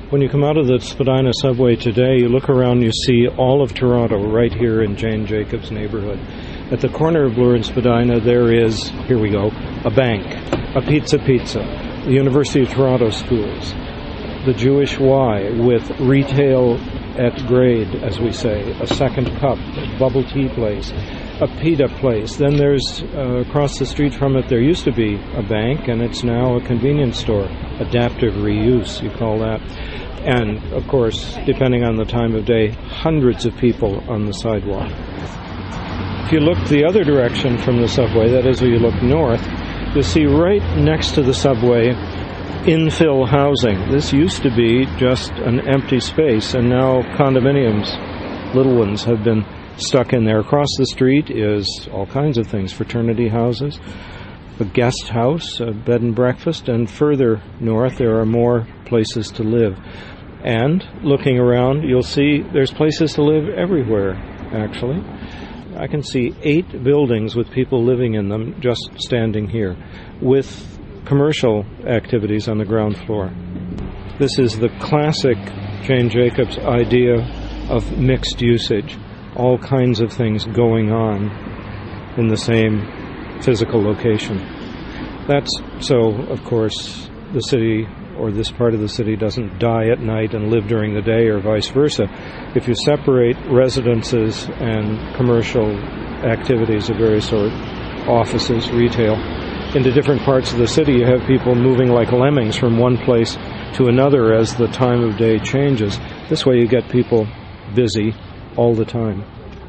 When you come out of the Spadina subway today, you look around, you see all of Toronto right here in Jane Jacobs neighborhood. At the corner of Bloor and Spadina, there is, here we go, a bank, a Pizza, the University of Toronto schools, the Jewish Y with retail at grade, as we say, a Second Cup, a bubble tea place, a pita place. Then there's, across the street from it, there used to be a bank, and it's now a convenience store. Adaptive reuse, you call that. And, of course, depending on the time of day, hundreds of people on the sidewalk. If you look the other direction from the subway, that is, if you look north, you'll see right next to the subway infill housing. This used to be just an empty space, and now condominiums, little ones, have been stuck in there. Across the street is all kinds of things, fraternity houses, a guest house, a bed and breakfast, and further north there are more places to live. And looking around, you'll see there's places to live everywhere, actually. I can see 8 buildings with people living in them just standing here, with commercial activities on the ground floor. This is the classic Jane Jacobs idea of mixed usage, all kinds of things going on in the same physical location. That's so, of course, the city or this part of the city doesn't die at night and live during the day, or vice versa. If you separate residences and commercial activities of various sorts, offices, retail, into different parts of the city, you have people moving like lemmings from one place to another as the time of day changes. This way you get people busy all the time.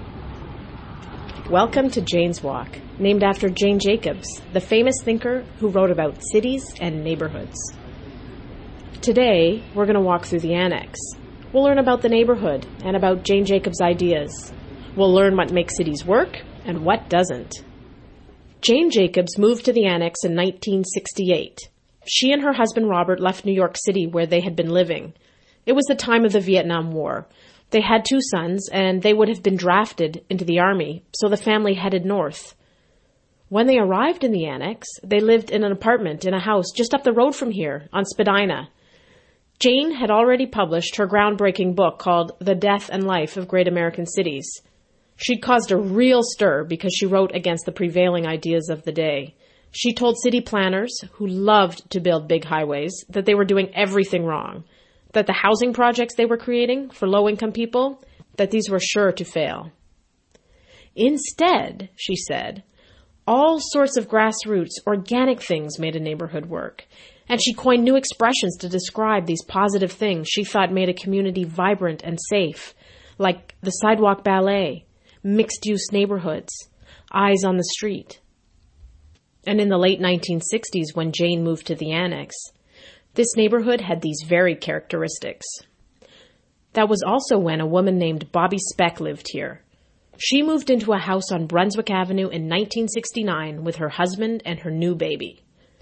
Welcome to Jane's Walk, named after Jane Jacobs, the famous thinker who wrote about cities and neighborhoods. Today, we're going to walk through the Annex. We'll learn about the neighborhood and about Jane Jacobs' ideas. We'll learn what makes cities work and what doesn't. Jane Jacobs moved to the Annex in 1968. She and her husband Robert left New York City, where they had been living. It was the time of the Vietnam War. They had 2 sons, and they would have been drafted into the Army, so the family headed north. When they arrived in the Annex, they lived in an apartment in a house just up the road from here, on Spadina. Jane had already published her groundbreaking book called The Death and Life of Great American Cities. She'd caused a real stir because she wrote against the prevailing ideas of the day. She told city planners, who loved to build big highways, that they were doing everything wrong, that the housing projects they were creating for low-income people, that these were sure to fail. Instead, she said, all sorts of grassroots, organic things made a neighborhood work, and she coined new expressions to describe these positive things she thought made a community vibrant and safe, like the sidewalk ballet, mixed-use neighborhoods, eyes on the street. And in the late 1960s, when Jane moved to the Annex, this neighborhood had these very characteristics. That was also when a woman named Bobby Speck lived here. She moved into a house on Brunswick Avenue in 1969 with her husband and her new baby.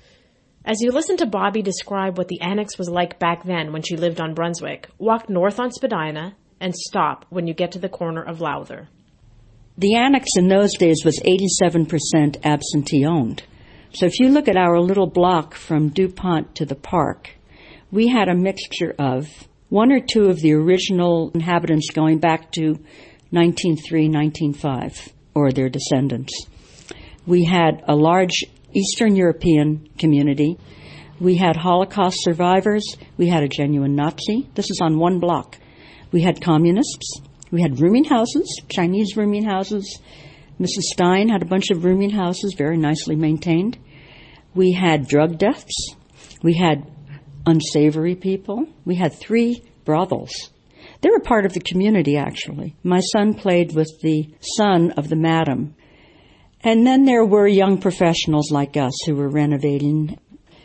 As you listen to Bobby describe what the Annex was like back then when she lived on Brunswick, walk north on Spadina and stop when you get to the corner of Lowther. The Annex in those days was 87% absentee-owned. So if you look at our little block from DuPont to the park, we had a mixture of 1 or 2 of the original inhabitants going back to 1903, 1905, or their descendants. We had a large Eastern European community. We had Holocaust survivors. We had a genuine Nazi. This is on one block. We had communists. We had rooming houses, Chinese rooming houses. Mrs. Stein had a bunch of rooming houses, very nicely maintained. We had drug deaths. We had unsavory people. We had 3 brothels. They were part of the community, actually. My son played with the son of the madam. And then there were young professionals like us who were renovating.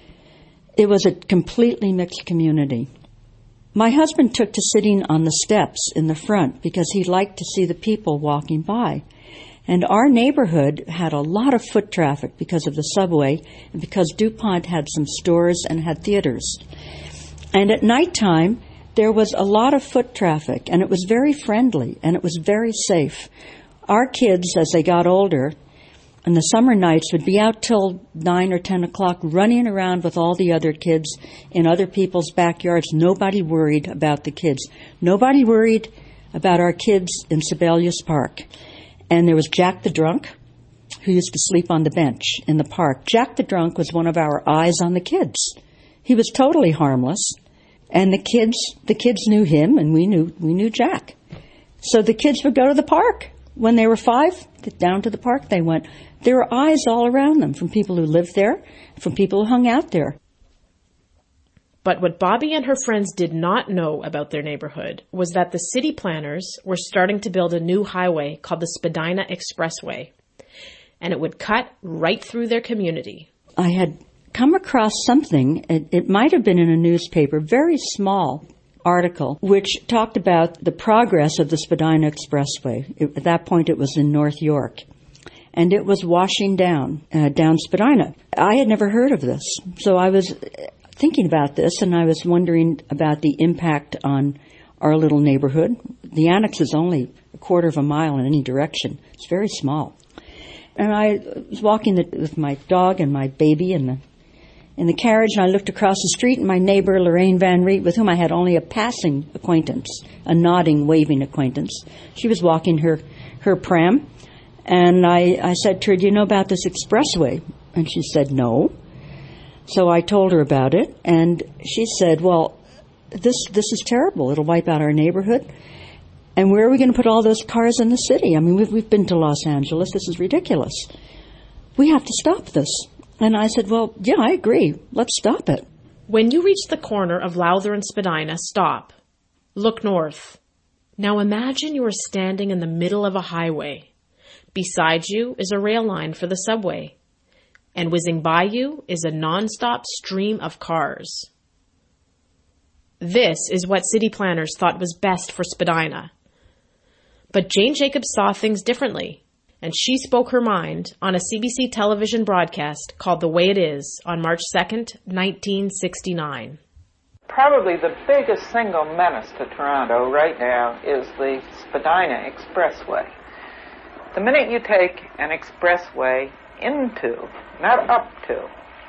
It was a completely mixed community. My husband took to sitting on the steps in the front because he liked to see the people walking by. And our neighborhood had a lot of foot traffic because of the subway and because DuPont had some stores and had theaters. And at nighttime, there was a lot of foot traffic, and it was very friendly, and it was very safe. Our kids, as they got older, on the summer nights would be out till 9 or 10 o'clock running around with all the other kids in other people's backyards. Nobody worried about the kids. Nobody worried about our kids in Sibelius Park. And there was Jack the Drunk, who used to sleep on the bench in the park. Jack the Drunk was one of our eyes on the kids. He was totally harmless. And the kids knew him, and we knew Jack. So the kids would go to the park. When they were 5, down to the park they went. There were eyes all around them from people who lived there, from people who hung out there. But what Bobby and her friends did not know about their neighborhood was that the city planners were starting to build a new highway called the Spadina Expressway, and it would cut right through their community. I had come across something, it might have been in a newspaper, very small article, which talked about the progress of the Spadina Expressway. At that point it was in North York, and it was washing down Spadina. I had never heard of this, so I was thinking about this, and I was wondering about the impact on our little neighborhood. The annex is only a quarter of a mile in any direction. It's very small. And I was walking with my dog and my baby in the carriage, and I looked across the street, and my neighbor, Lorraine Van Riet, with whom I had only a passing acquaintance, a nodding, waving acquaintance, she was walking her pram, and I said to her, "Do you know about this expressway?" And she said, "No." So I told her about it, and she said, "Well, this is terrible. It'll wipe out our neighborhood. And where are we going to put all those cars in the city? I mean, we've been to Los Angeles. This is ridiculous. We have to stop this." And I said, "Well, yeah, I agree. Let's stop it." When you reach the corner of Lowther and Spadina, stop. Look north. Now imagine you are standing in the middle of a highway. Beside you is a rail line for the subway. And whizzing by you is a nonstop stream of cars. This is what city planners thought was best for Spadina. But Jane Jacobs saw things differently, and she spoke her mind on a CBC television broadcast called The Way It Is on March 2nd, 1969. Probably the biggest single menace to Toronto right now is the Spadina Expressway. The minute you take an expressway into, not up to,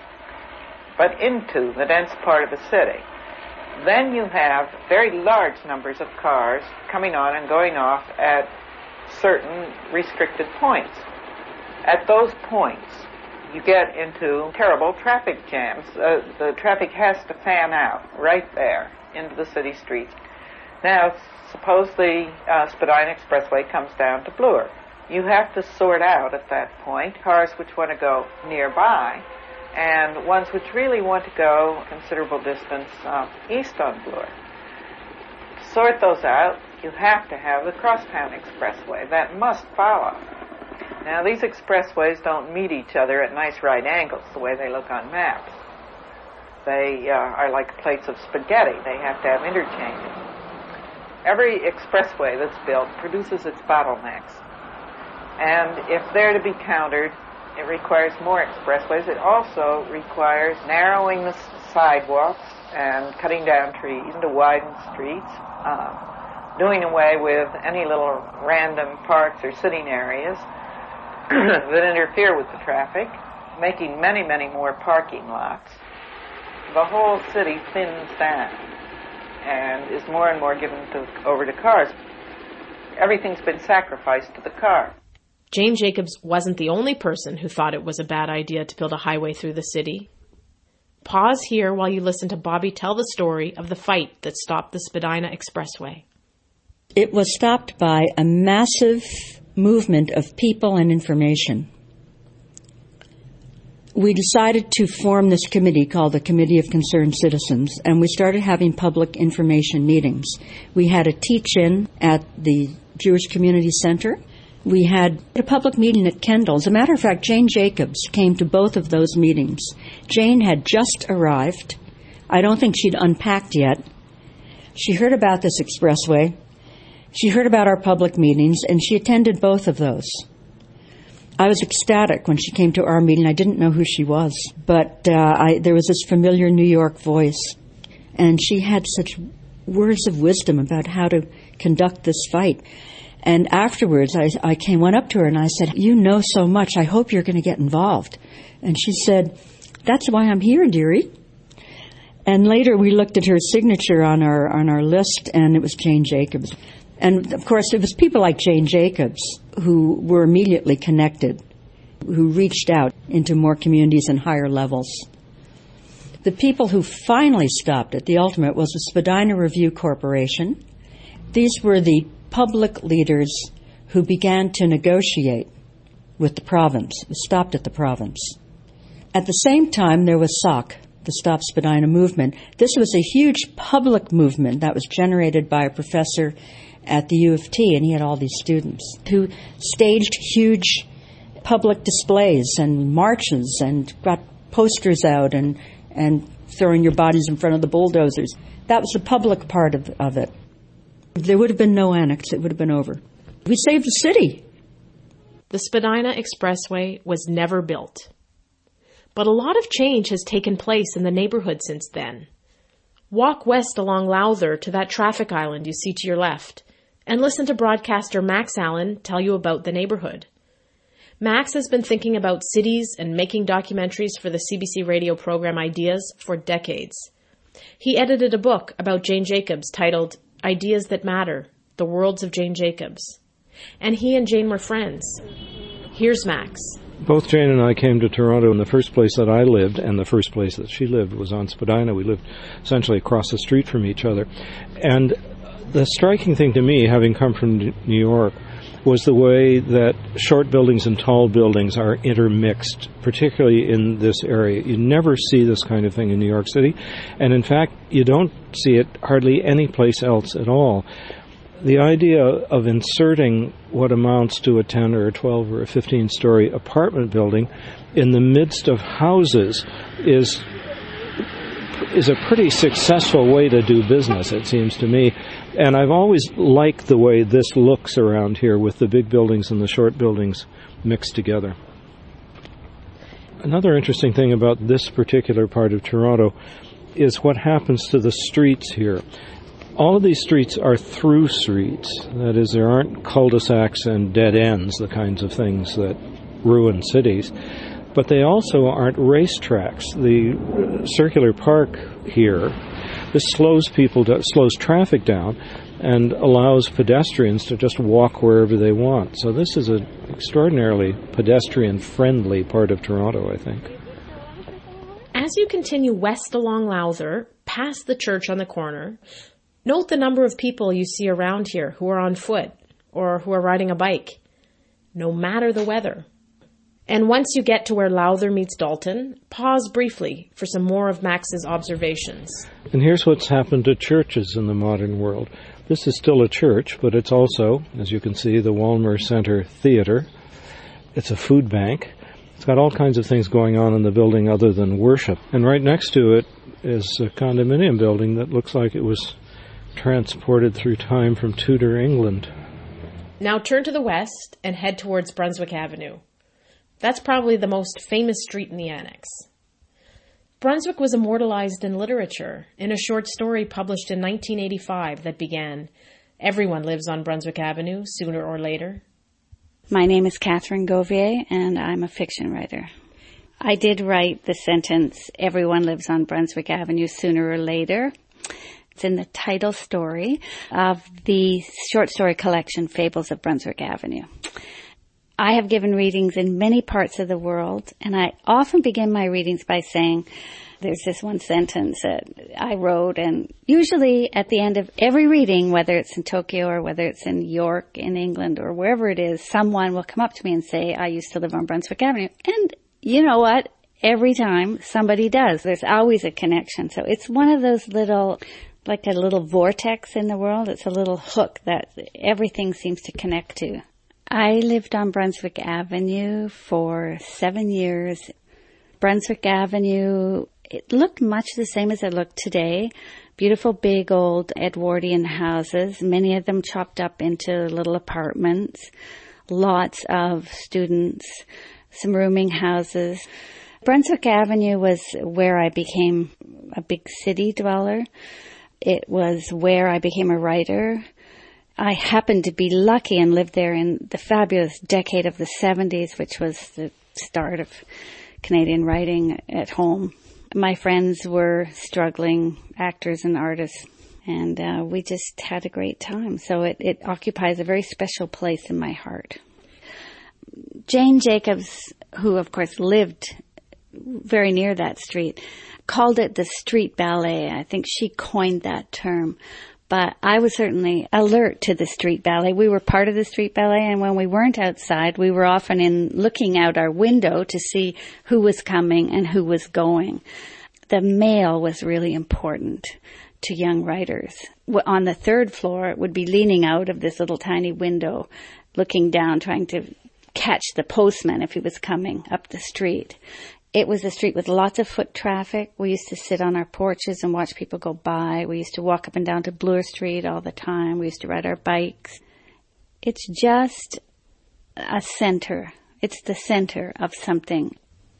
but into the dense part of the city, then you have very large numbers of cars coming on and going off at certain restricted points. At those points, you get into terrible traffic jams. The traffic has to fan out right there into the city streets. Now, suppose the Spadina Expressway comes down to Bloor. You have to sort out at that point cars which want to go nearby and ones which really want to go a considerable distance east on Bloor. To sort those out, you have to have the Crosstown Expressway. That must follow. Now, these expressways don't meet each other at nice right angles the way they look on maps. They are like plates of spaghetti. They have to have interchanges. Every expressway that's built produces its bottlenecks. And if they're to be countered, it requires more expressways. It also requires narrowing the sidewalks and cutting down trees to widen streets, doing away with any little random parks or sitting areas that interfere with the traffic, making many, many more parking lots. The whole city thins down and is more and more given over to cars. Everything's been sacrificed to the car. Jane Jacobs wasn't the only person who thought it was a bad idea to build a highway through the city. Pause here while you listen to Bobby tell the story of the fight that stopped the Spadina Expressway. It was stopped by a massive movement of people and information. We decided to form this committee called the Committee of Concerned Citizens, and we started having public information meetings. We had a teach-in at the Jewish Community Center. We had a public meeting at Kendall. As a matter of fact, Jane Jacobs came to both of those meetings. Jane had just arrived. I don't think she'd unpacked yet. She heard about this expressway. She heard about our public meetings, and she attended both of those. I was ecstatic when she came to our meeting. I didn't know who she was, but there was this familiar New York voice, and she had such words of wisdom about how to conduct this fight. And afterwards, I went up to her and I said, "You know so much. I hope you're going to get involved." And she said, "That's why I'm here, dearie." And later we looked at her signature on our list, and it was Jane Jacobs. And of course, it was people like Jane Jacobs who were immediately connected, who reached out into more communities and higher levels. The people who finally stopped it, the ultimate, was the Spadina Review Corporation. These were the public leaders who began to negotiate with the province. It was stopped at the province. At the same time, there was SOC, the Stop Spadina movement. This was a huge public movement that was generated by a professor at the U of T, and he had all these students who staged huge public displays and marches and got posters out and throwing your bodies in front of the bulldozers. That was the public part of it. If there would have been no annex, it would have been over. We saved the city. The Spadina Expressway was never built. But a lot of change has taken place in the neighborhood since then. Walk west along Lowther to that traffic island you see to your left, and listen to broadcaster Max Allen tell you about the neighborhood. Max has been thinking about cities and making documentaries for the CBC radio program Ideas for decades. He edited a book about Jane Jacobs titled Ideas That Matter, The Worlds of Jane Jacobs. And he and Jane were friends. Here's Max. Both Jane and I came to Toronto, and the first place that I lived and the first place that she lived was on Spadina. We lived essentially across the street from each other. And the striking thing to me, having come from New York, was the way that short buildings and tall buildings are intermixed, particularly in this area. You never see this kind of thing in New York City, and in fact, you don't see it hardly any place else at all. The idea of inserting what amounts to a 10 or a 12 or a 15-story apartment building in the midst of houses is a pretty successful way to do business, it seems to me. And I've always liked the way this looks around here with the big buildings and the short buildings mixed together. Another interesting thing about this particular part of Toronto is what happens to the streets here. All of these streets are through streets. That is, there aren't cul-de-sacs and dead ends, the kinds of things that ruin cities. But they also aren't racetracks. The circular park here, this slows traffic down and allows pedestrians to just walk wherever they want. So this is an extraordinarily pedestrian-friendly part of Toronto, I think. As you continue west along Lowther, past the church on the corner, note the number of people you see around here who are on foot or who are riding a bike, no matter the weather. And once you get to where Lowther meets Dalton, pause briefly for some more of Max's observations. And here's what's happened to churches in the modern world. This is still a church, but it's also, as you can see, the Walmer Center Theater. It's a food bank. It's got all kinds of things going on in the building other than worship. And right next to it is a condominium building that looks like it was transported through time from Tudor England. Now turn to the west and head towards Brunswick Avenue. That's probably the most famous street in the Annex. Brunswick was immortalized in literature in a short story published in 1985 that began, "Everyone lives on Brunswick Avenue sooner or later." My name is Catherine Gouvier, and I'm a fiction writer. I did write the sentence, "Everyone lives on Brunswick Avenue sooner or later." It's in the title story of the short story collection, Fables of Brunswick Avenue. I have given readings in many parts of the world, and I often begin my readings by saying, there's this one sentence that I wrote, and usually at the end of every reading, whether it's in Tokyo or whether it's in York, in England, or wherever it is, someone will come up to me and say, "I used to live on Brunswick Avenue." And you know what? Every time somebody does, there's always a connection. So it's one of those little, like a little vortex in the world. It's a little hook that everything seems to connect to. I lived on Brunswick Avenue for 7 years. Brunswick Avenue, it looked much the same as it looked today. Beautiful big old Edwardian houses, many of them chopped up into little apartments, lots of students, some rooming houses. Brunswick Avenue was where I became a big city dweller. It was where I became a writer. I happened to be lucky and lived there in the fabulous decade of the 70s, which was the start of Canadian writing at home. My friends were struggling actors and artists, and we just had a great time. So it occupies a very special place in my heart. Jane Jacobs, who of course lived very near that street, called it the street ballet. I think she coined that term. But I was certainly alert to the street ballet. We were part of the street ballet, and when we weren't outside, we were often looking out our window to see who was coming and who was going. The mail was really important to young writers. On the third floor, it would be leaning out of this little tiny window, looking down, trying to catch the postman if he was coming up the street. It was a street with lots of foot traffic. We used to sit on our porches and watch people go by. We used to walk up and down to Bloor Street all the time. We used to ride our bikes. It's just a center. It's the center of something.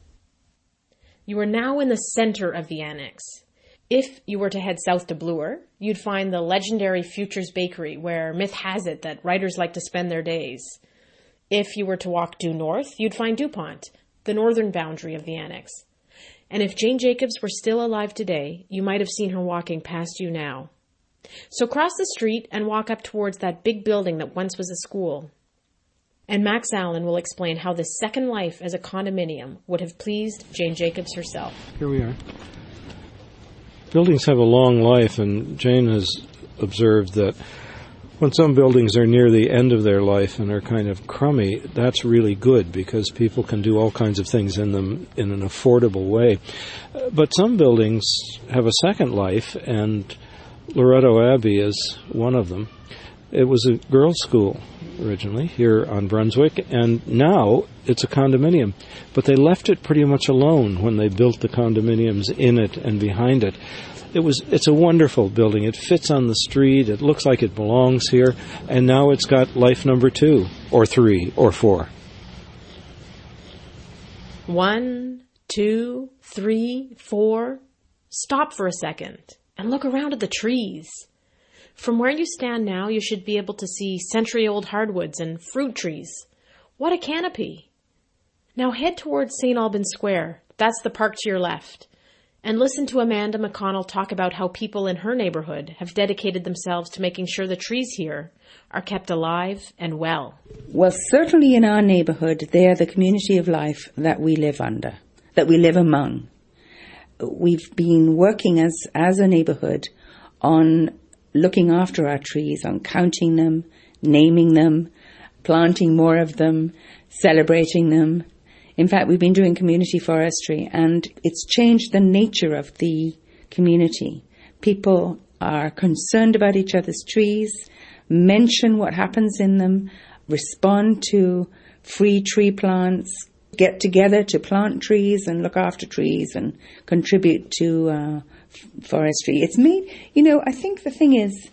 You are now in the center of the annex. If you were to head south to Bloor, you'd find the legendary Futures Bakery, where myth has it that writers like to spend their days. If you were to walk due north, you'd find DuPont, the northern boundary of the annex. And if Jane Jacobs were still alive today, you might have seen her walking past you now. So cross the street and walk up towards that big building that once was a school. And Max Allen will explain how this second life as a condominium would have pleased Jane Jacobs herself. Here we are. Buildings have a long life, and Jane has observed that when some buildings are near the end of their life and are kind of crummy, that's really good because people can do all kinds of things in them in an affordable way. But some buildings have a second life, and Loretto Abbey is one of them. It was a girls' school originally here on Brunswick, and now it's a condominium. But they left it pretty much alone when they built the condominiums in it and behind it. It's a wonderful building. It fits on the street. It looks like it belongs here. And now it's got life number 2 or 3 or 4. 1, 2, 3, 4. Stop for a second and look around at the trees. From where you stand now, you should be able to see century-old hardwoods and fruit trees. What a canopy. Now head towards St. Albans Square. That's the park to your left. And listen to Amanda McConnell talk about how people in her neighborhood have dedicated themselves to making sure the trees here are kept alive and well. Well, certainly in our neighborhood, they are the community of life that we live under, that we live among. We've been working as a neighborhood on looking after our trees, on counting them, naming them, planting more of them, celebrating them. In fact, we've been doing community forestry, and it's changed the nature of the community. People are concerned about each other's trees, mention what happens in them, respond to free tree plants, get together to plant trees and look after trees and contribute to forestry. It's made, I think the thing is,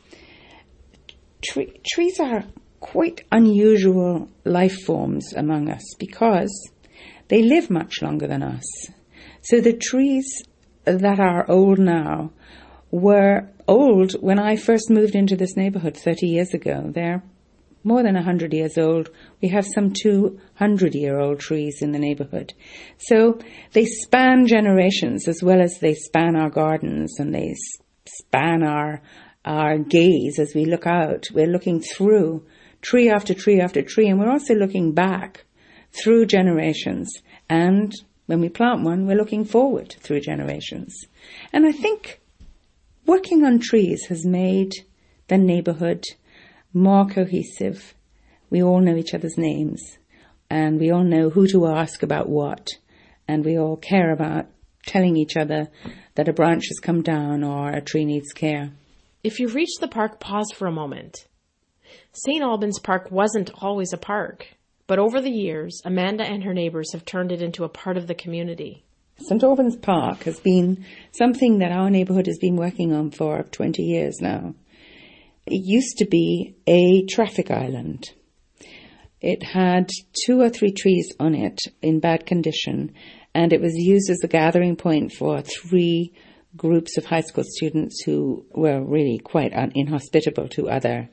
trees are quite unusual life forms among us because they live much longer than us. So the trees that are old now were old when I first moved into this neighborhood 30 years ago. They're more than 100 years old. We have some 200-year-old trees in the neighborhood. So they span generations as well as they span our gardens, and they span our gaze as we look out. We're looking through tree after tree after tree, and we're also looking back through generations. And when we plant one, we're looking forward through generations. And I think working on trees has made the neighborhood more cohesive. We all know each other's names, and we all know who to ask about what, and we all care about telling each other that a branch has come down or a tree needs care. If you've reached the park, pause for a moment. St. Albans Park wasn't always a park, but over the years, Amanda and her neighbors have turned it into a part of the community. St. Albans Park has been something that our neighborhood has been working on for 20 years now. It used to be a traffic island. It had 2 or 3 trees on it in bad condition, and it was used as a gathering point for 3 groups of high school students who were really quite inhospitable to other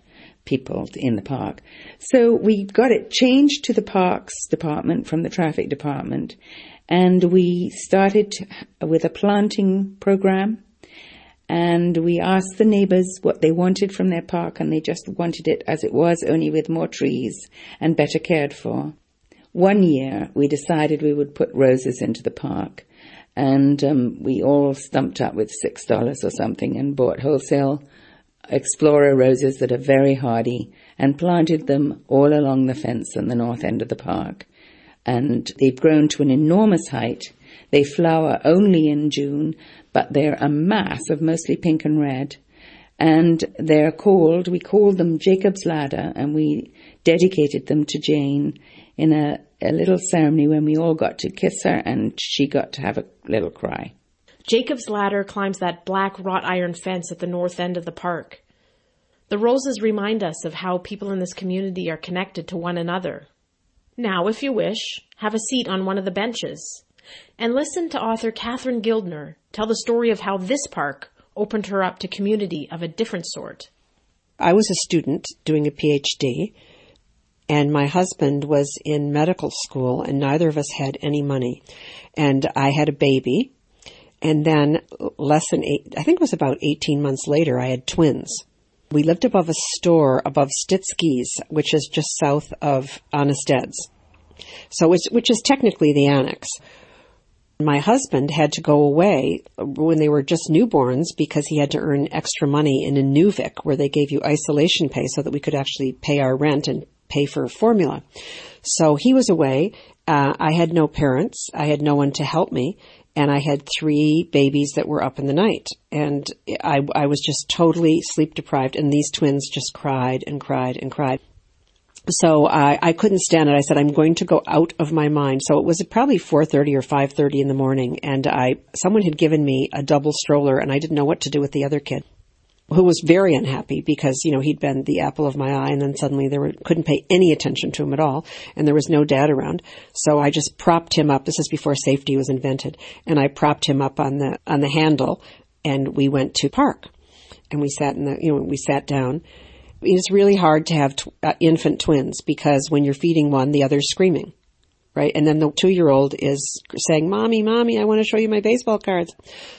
people in the park. So we got it changed to the Parks Department from the Traffic Department, and we started with a planting program, and we asked the neighbors what they wanted from their park, and they just wanted it as it was, only with more trees and better cared for. One year we decided we would put roses into the park, and we all stumped up with $6 or something and bought wholesale Explorer roses that are very hardy and planted them all along the fence on the north end of the park. And they've grown to an enormous height. They flower only in June, but they're a mass of mostly pink and red. And we called them Jacob's Ladder, and we dedicated them to Jane in a little ceremony when we all got to kiss her and she got to have a little cry. Jacob's Ladder climbs that black wrought iron fence at the north end of the park. The roses remind us of how people in this community are connected to one another. Now, if you wish, have a seat on one of the benches and listen to author Catherine Gildner tell the story of how this park opened her up to community of a different sort. I was a student doing a PhD, and my husband was in medical school, and neither of us had any money. And I had a baby. And then about 18 months later, I had twins. We lived above a store above Stitsky's, which is just south of Honested's, which is technically the annex. My husband had to go away when they were just newborns because he had to earn extra money in Inuvik, where they gave you isolation pay so that we could actually pay our rent and pay for formula. So he was away. I had no parents. I had no one to help me. And I had 3 babies that were up in the night. And I was just totally sleep deprived. And these twins just cried and cried and cried. So I couldn't stand it. I said, I'm going to go out of my mind. So it was probably 4:30 or 5:30 in the morning. And someone had given me a double stroller, and I didn't know what to do with the other kid, who was very unhappy because, he'd been the apple of my eye, and then suddenly couldn't pay any attention to him at all, and there was no dad around. So I just propped him up. This is before safety was invented. And I propped him up on the handle, and we went to park. And we sat we sat down. It's really hard to have infant twins because when you're feeding one, the other's screaming, right? And then the 2-year-old is saying, Mommy, I want to show you my baseball cards.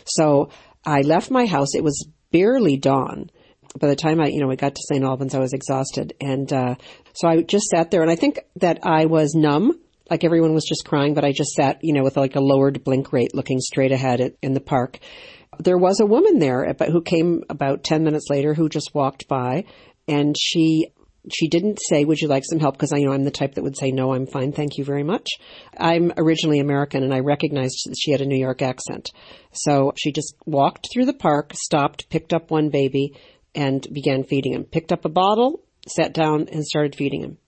So I left my house. It was barely dawn. By the time I got to St. Albans, I was exhausted. And so I just sat there, and I think that I was numb, like everyone was just crying, but I just sat, with like a lowered blink rate looking straight ahead in the park. There was a woman there who came about 10 minutes later who just walked by, and she didn't say, would you like some help? Because I'm the type that would say, no, I'm fine. Thank you very much. I'm originally American, and I recognized that she had a New York accent. So she just walked through the park, stopped, picked up one baby, and began feeding him. Picked up a bottle, sat down, and started feeding him.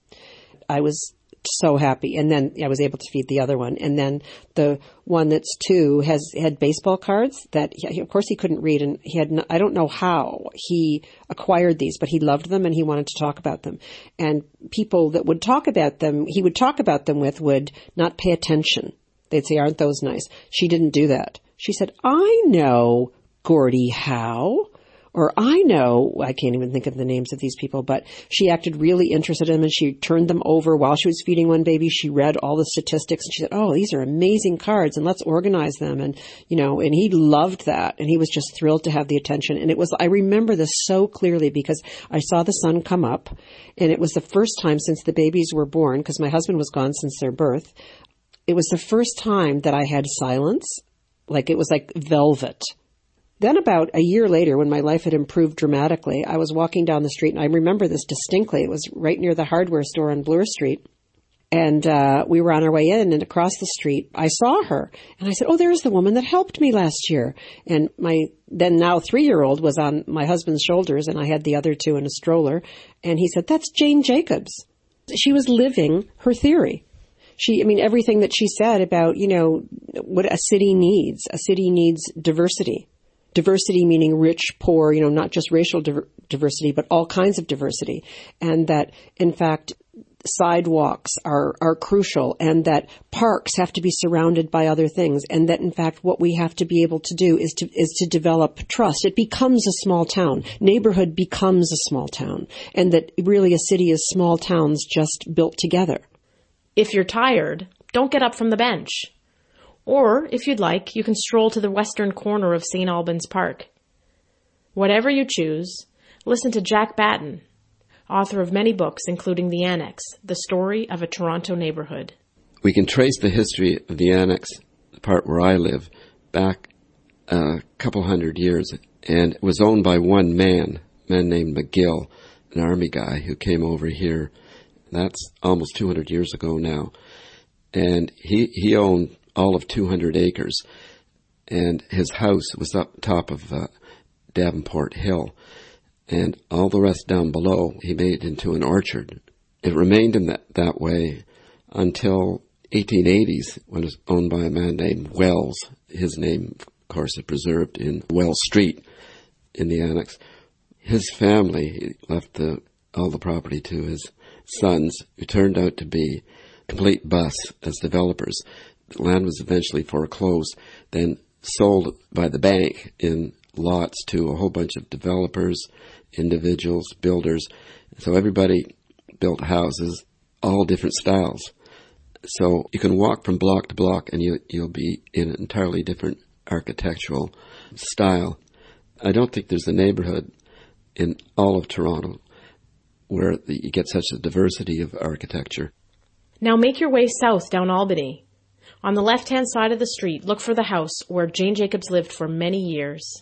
I was so happy. And then I was able to feed the other one. And then the one that's 2 had baseball cards that, of course, he couldn't read. And I don't know how he acquired these, but he loved them and he wanted to talk about them. And people that would talk about them, he would talk about them with, would not pay attention. They'd say, aren't those nice? She didn't do that. She said, I know Gordie Howe. Or I can't even think of the names of these people, but she acted really interested in them, and she turned them over while she was feeding one baby. She read all the statistics, and she said, oh, these are amazing cards, and let's organize them. And, and he loved that, and he was just thrilled to have the attention. And I remember this so clearly because I saw the sun come up, and it was the first time since the babies were born, because my husband was gone since their birth. It was the first time that I had silence. It was like velvet. Then about a year later, when my life had improved dramatically, I was walking down the street, and I remember this distinctly. It was right near the hardware store on Bloor Street. And we were on our way in, and across the street, I saw her. And I said, oh, there's the woman that helped me last year. And my then now 3-year-old was on my husband's shoulders, and I had the other 2 in a stroller. And he said, that's Jane Jacobs. She was living her theory. Everything that she said about, what a city needs. A city needs diversity. Diversity meaning rich, poor, not just racial diversity, but all kinds of diversity. And that, in fact, sidewalks are crucial, and that parks have to be surrounded by other things, and that in fact what we have to be able to do is to develop trust. It becomes a small town. Neighborhood becomes a small town, and that really a city is small towns just built together. If you're tired, don't get up from the bench. Or, if you'd like, you can stroll to the western corner of St. Albans Park. Whatever you choose, listen to Jack Batten, author of many books, including The Annex, the story of a Toronto neighborhood. We can trace the history of the Annex, the part where I live, back a couple hundred years, and it was owned by one man, a man named McGill, an Army guy who came over here. That's almost 200 years ago now. And he owned all of 200 acres, and his house was up top of Davenport Hill. And all the rest down below, he made into an orchard. It remained in that way until 1880s, when it was owned by a man named Wells. His name, of course, is preserved in Wells Street in the Annex. His family left all the property to his sons, who turned out to be complete busts as developers. The land was eventually foreclosed, then sold by the bank in lots to a whole bunch of developers, individuals, builders. So everybody built houses, all different styles. So you can walk from block to block and you'll be in an entirely different architectural style. I don't think there's a neighborhood in all of Toronto where you get such a diversity of architecture. Now make your way south down Albany. On the left-hand side of the street, look for the house where Jane Jacobs lived for many years.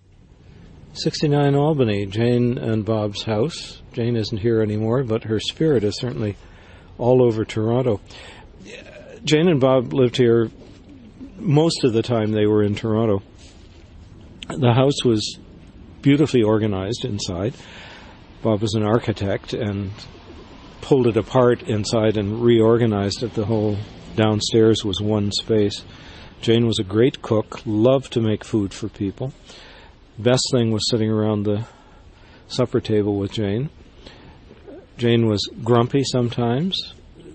69 Albany, Jane and Bob's house. Jane isn't here anymore, but her spirit is certainly all over Toronto. Jane and Bob lived here most of the time they were in Toronto. The house was beautifully organized inside. Bob was an architect and pulled it apart inside and reorganized it. The whole downstairs was one space. Jane was a great cook, loved to make food for people. Best thing was sitting around the supper table with Jane. Jane was grumpy sometimes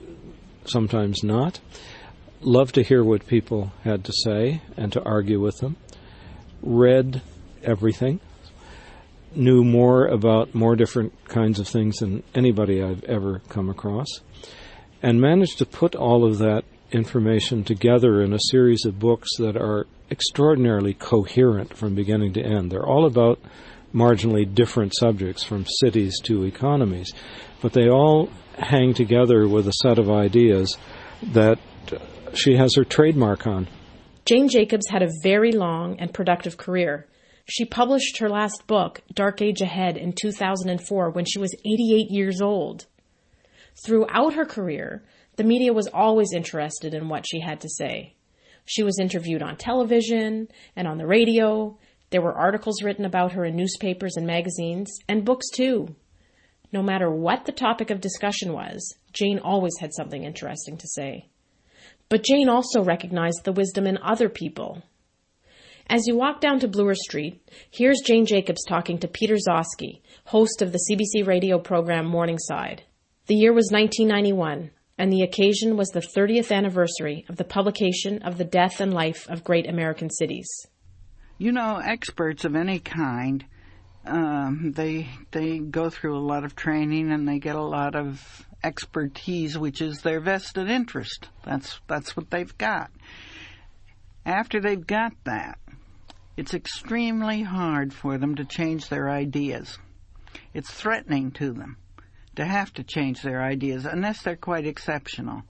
not. Loved to hear what people had to say and to argue with them. Read everything. Knew more about more different kinds of things than anybody I've ever come across. And managed to put all of that information together in a series of books that are extraordinarily coherent from beginning to end. They're all about marginally different subjects, from cities to economies, but they all hang together with a set of ideas that she has her trademark on. Jane Jacobs had a very long and productive career. She published her last book, Dark Age Ahead, in 2004 when she was 88 years old. Throughout her career, the media was always interested in what she had to say. She was interviewed on television and on the radio. There were articles written about her in newspapers and magazines, and books too. No matter what the topic of discussion was, Jane always had something interesting to say. But Jane also recognized the wisdom in other people. As you walk down to Bloor Street, here's Jane Jacobs talking to Peter Zosky, host of the CBC radio program Morningside. The year was 1991, and the occasion was the 30th anniversary of the publication of The Death and Life of Great American Cities. You know, experts of any kind, they go through a lot of training and they get a lot of expertise, which is their vested interest. That's what they've got. After they've got that, it's extremely hard for them to change their ideas. It's threatening to them to have to change their ideas unless they're quite exceptional.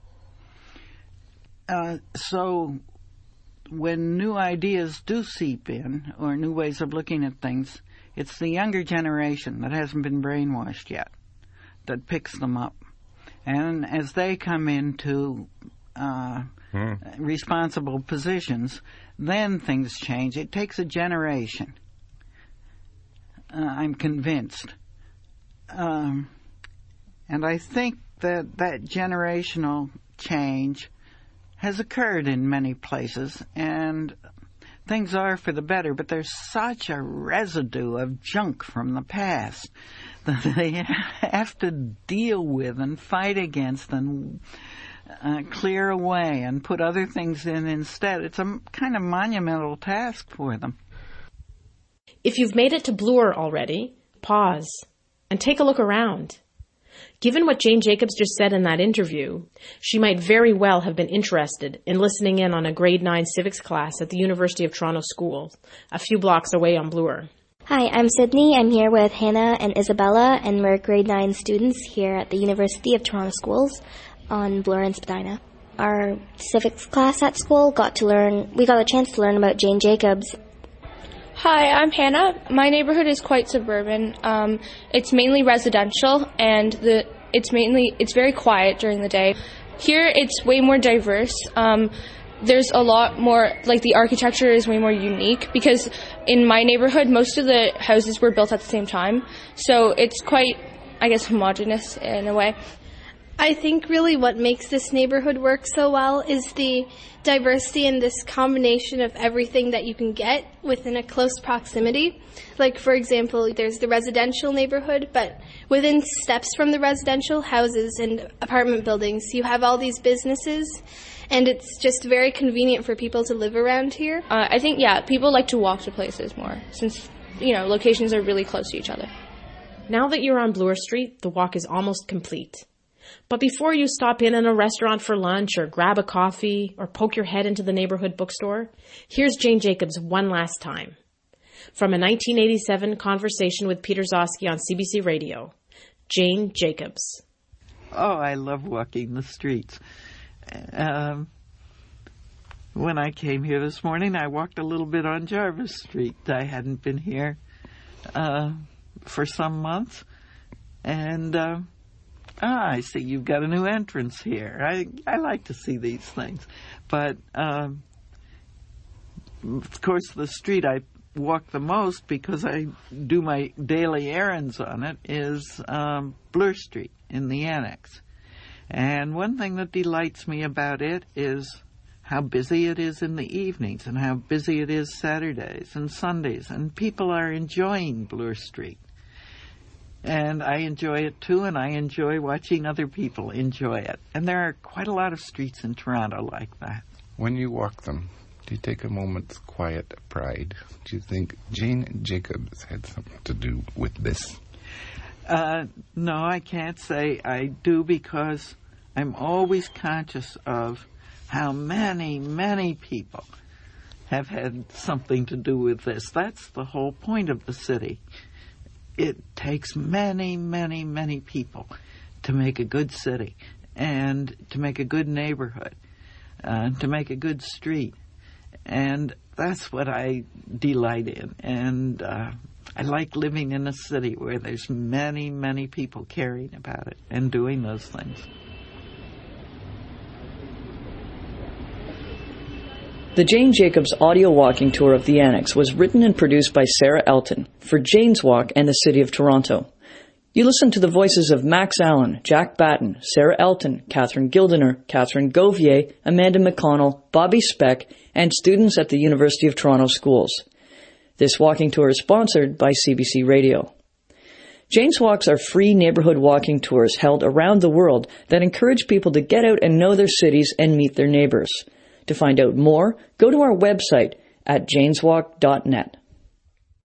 So when new ideas do seep in, or new ways of looking at things, it's the younger generation that hasn't been brainwashed yet that picks them up. And as they come into responsible positions, then things change. It takes a generation. I'm convinced. And I think that generational change has occurred in many places, and things are for the better, but there's such a residue of junk from the past that they have to deal with and fight against and clear away and put other things in instead. It's a kind of monumental task for them. If you've made it to Bloor already, pause and take a look around. Given what Jane Jacobs just said in that interview, she might very well have been interested in listening in on a grade 9 civics class at the University of Toronto School, a few blocks away on Bloor. Hi, I'm Sydney. I'm here with Hannah and Isabella, and we're grade 9 students here at the University of Toronto Schools on Bloor and Spadina. Our civics class at school we got a chance to learn about Jane Jacobs. Hi, I'm Hannah. My neighborhood is quite suburban. It's mainly residential, and it's very quiet during the day. Here, it's way more diverse. There's a lot more, like the architecture is way more unique, because in my neighborhood, most of the houses were built at the same time. So it's quite, I guess, homogeneous in a way. I think really what makes this neighborhood work so well is the diversity and this combination of everything that you can get within a close proximity. Like, for example, there's the residential neighborhood, but within steps from the residential houses and apartment buildings, you have all these businesses, and it's just very convenient for people to live around here. I think, people like to walk to places more, since, locations are really close to each other. Now that you're on Bloor Street, the walk is almost complete. But before you stop in a restaurant for lunch or grab a coffee or poke your head into the neighborhood bookstore, here's Jane Jacobs one last time. From a 1987 conversation with Peter Zosky on CBC Radio, Jane Jacobs. Oh, I love walking the streets. When I came here this morning, I walked a little bit on Jarvis Street. I hadn't been here for some months, and I see you've got a new entrance here. I like to see these things. But, of course, the street I walk the most, because I do my daily errands on it, is Bloor Street in the Annex. And one thing that delights me about it is how busy it is in the evenings and how busy it is Saturdays and Sundays. And people are enjoying Bloor Street. And I enjoy it too, and I enjoy watching other people enjoy it. And there are quite a lot of streets in Toronto like that. When you walk them, do you take a moment's quiet pride? Do you think Jane Jacobs had something to do with this? No, I can't say I do, because I'm always conscious of how many, many people have had something to do with this. That's the whole point of the city. It takes many, many, many people to make a good city and to make a good neighborhood, to make a good street. And that's what I delight in. And I like living in a city where there's many, many people caring about it and doing those things. The Jane Jacobs audio walking tour of the Annex was written and produced by Sarah Elton for Jane's Walk and the City of Toronto. You listen to the voices of Max Allen, Jack Batten, Sarah Elton, Catherine Gildener, Catherine Govier, Amanda McConnell, Bobby Speck, and students at the University of Toronto Schools. This walking tour is sponsored by CBC Radio. Jane's Walks are free neighborhood walking tours held around the world that encourage people to get out and know their cities and meet their neighbors. To find out more, go to our website at janeswalk.net.